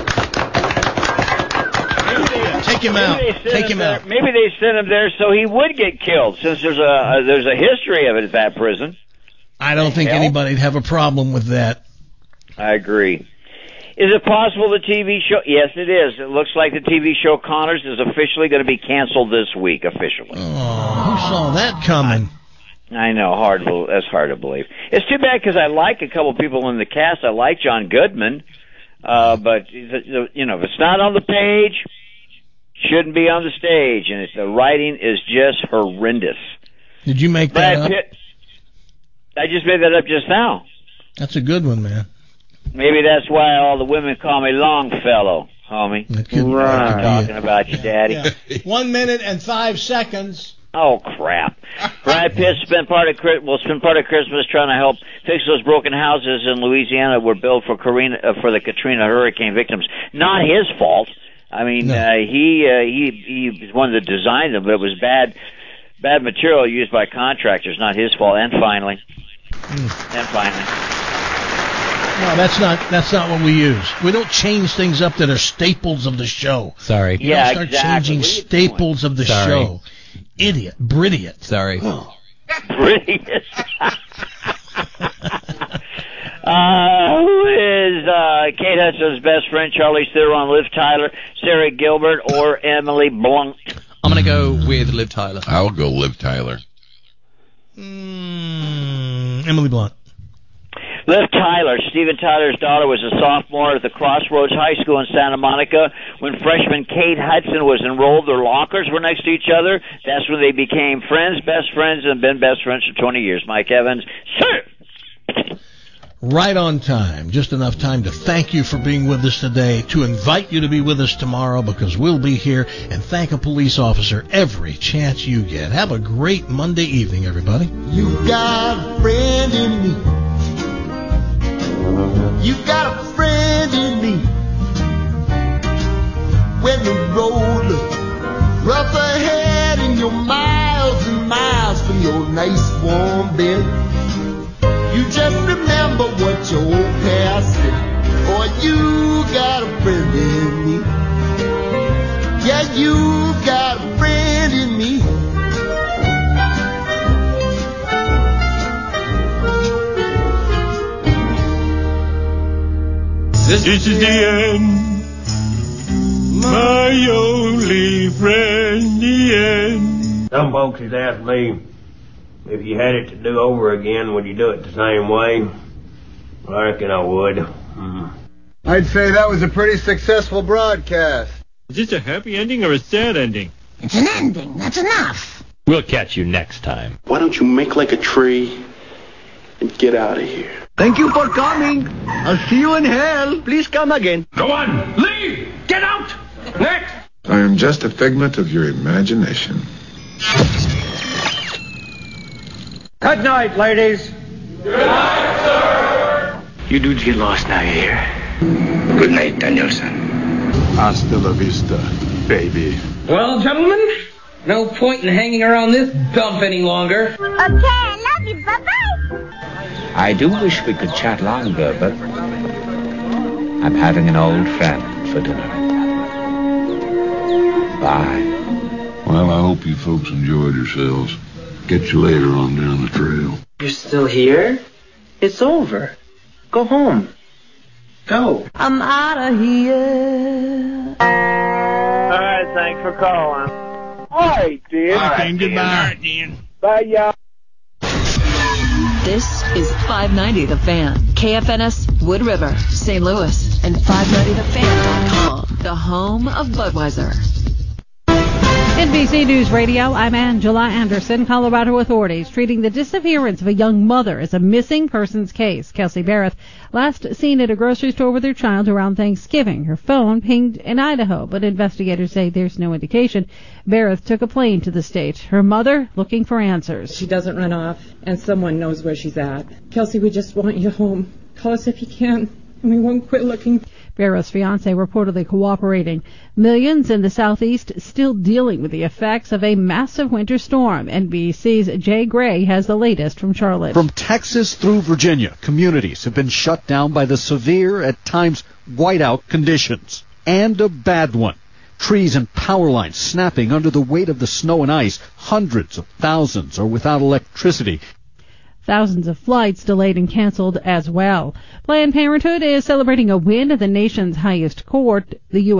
Take him out. Maybe they sent Take him there- out. Maybe they sent him there so he would get killed, since there's a, a there's a history of it at that prison. I don't think Hell. anybody'd have a problem with that. I agree. Is it possible the T V show? Yes, it is. It looks like the T V show Connors is officially going to be canceled this week, officially. Oh, who saw that coming? I know, hard. To, that's hard to believe. It's too bad because I like a couple people in the cast. I like John Goodman, uh, but you know, if it's not on the page, shouldn't be on the stage, and it's, the writing is just horrendous. Did you make that Brad up? Pitt. I just made that up just now. That's a good one, man. Maybe that's why all the women call me Longfellow, homie. Right. I'm talking about you, Daddy. Yeah. One minute and five seconds. Oh crap! Brad Pitt spent part of Chri- will spend part of Christmas trying to help fix those broken houses in Louisiana that were built for Karina, uh, for the Katrina hurricane victims. Not his fault. I mean, No. uh, he uh, he he's one that designed them, but it was bad bad material used by contractors. Not his fault. And finally, Mm. and finally. No, that's not that's not what we use. We don't change things up that are staples of the show. Sorry. You Yeah, don't start exactly. changing What are you staples of the Sorry. show. Idiot. Brilliant. Sorry. Brilliant. Uh, who is uh, Kate Hudson's best friend, Charlie Theron, Liv Tyler, Sarah Gilbert, or Emily Blunt? I'm going to go with Liv Tyler. I'll go Liv Tyler. Mm, Emily Blunt. Liv Tyler, Steven Tyler's daughter, was a sophomore at the Crossroads High School in Santa Monica. When freshman Kate Hudson was enrolled, their lockers were next to each other. That's when they became friends, best friends, and been best friends for twenty years. Mike Evans, sir! Right on time. Just enough time to thank you for being with us today, to invite you to be with us tomorrow because we'll be here, and thank a police officer every chance you get. Have a great Monday evening, everybody. You got a friend in me. You got a friend in me. When the road looks rough ahead and you're miles and miles from your nice warm bed, you just remember what your old past said. Boy, you got a friend in me. Yeah, you got a friend in me. This, this is the end, my only friend, the end. Some folks has asked me, if you had it to do over again, would you do it the same way? I reckon I would. Mm. I'd say that was a pretty successful broadcast. Is this a happy ending or a sad ending? It's an ending. That's enough. We'll catch you next time. Why don't you make like a tree and get out of here? Thank you for coming. I'll see you in hell. Please come again. Go on, leave, get out, next. I am just a figment of your imagination. Good night, ladies. Good night, sir. You dudes get lost now, you hear? Good night, Danielson. Hasta la vista, baby. Well, gentlemen, no point in hanging around this dump any longer. Okay, I love you. Bye-bye. I do wish we could chat longer, but I'm having an old friend for dinner. Bye. Well, I hope you folks enjoyed yourselves. Get you later on down the trail. You're still here? It's over. Go home. Go. I'm out of here. All right, thanks for calling. All right, Dan. All right, goodbye. All right, Dan. Bye, y'all. This is five ninety The Fan, K F N S, Wood River, Saint Louis, and five ninety the fan dot com, the home of Budweiser. N B C News Radio, I'm Angela Anderson. Colorado authorities treating the disappearance of a young mother as a missing persons case. Kelsey Barrett, last seen at a grocery store with her child around Thanksgiving. Her phone pinged in Idaho, but investigators say there's no indication. Barrett took a plane to the state. Her mother looking for answers. She doesn't run off, and someone knows where she's at. Kelsey, we just want you home. Call us if you can, and we won't quit looking. Barrett's fiancé reportedly cooperating. Millions in the southeast still dealing with the effects of a massive winter storm. N B C's Jay Gray has the latest from Charlotte. From Texas through Virginia, communities have been shut down by the severe, at times whiteout conditions. And a bad one. Trees and power lines snapping under the weight of the snow and ice. Hundreds of thousands are without electricity. Thousands of flights delayed and canceled as well. Planned Parenthood is celebrating a win at the nation's highest court. The U S